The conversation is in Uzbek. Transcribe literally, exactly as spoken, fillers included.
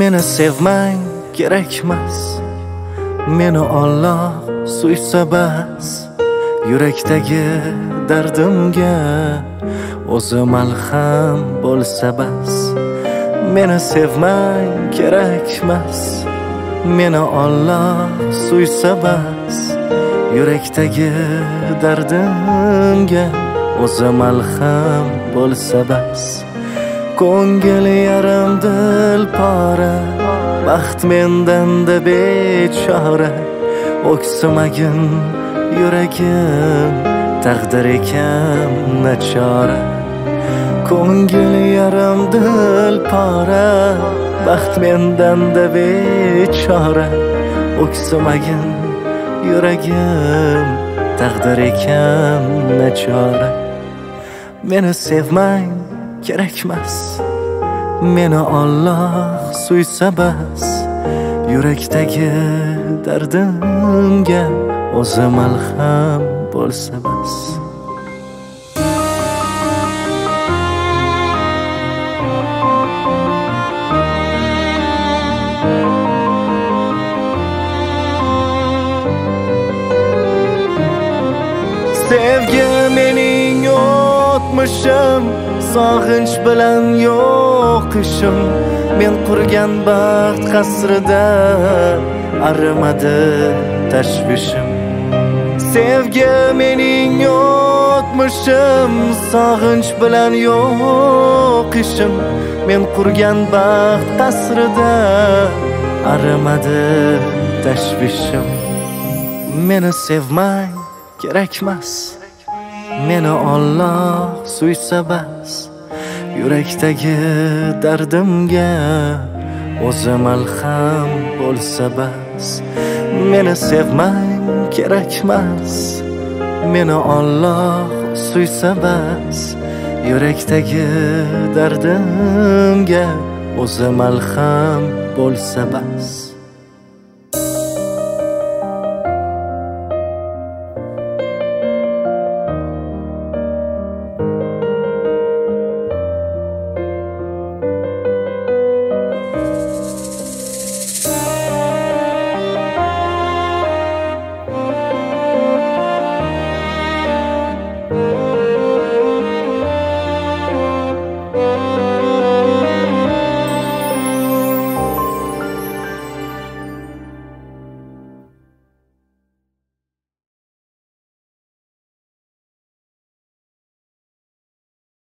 Meni sevmang kerakmas, meni Alloh suysa bas. Yurakdagi dardimga o'zi malham bo'lsa bas. Meni sevmang kerakmas, meni Alloh suysa bas. Yurakdagi dardimga o'zi malham bo'lsa bas. Ko'ngil yarim dil pora, baxt mendan-da bechora. O'ksimagin yuragim, taqdir ekan nachora. Ko'ngil yarim dil pora, baxt mendan-da bechora. O'ksimagin yuragim, taqdir ekan nachora. Meni sevmang kerakmas, meni Alloh suysa bas. Yurakdagi dardimga o'zi malham bo'lsa bas. Sevgi mening o'tmishim, sog'inch bilan yo'qishim. Men qurgan baxt qasrida arimadi tashvishim. Sevgi mening o'tmishim, sog'inch bilan yo'qishim. Men qurgan baxt qasrida arimadi tashvishim. Meni sevmang kerakmas, meni Alloh suysa bas. Yurakdagi dardimga o'zi malham bo'lsa bas. Meni sevmang kerakmas, meni Alloh suysa bas. Yurakdagi dardimga o'zi malham bo'lsa bas.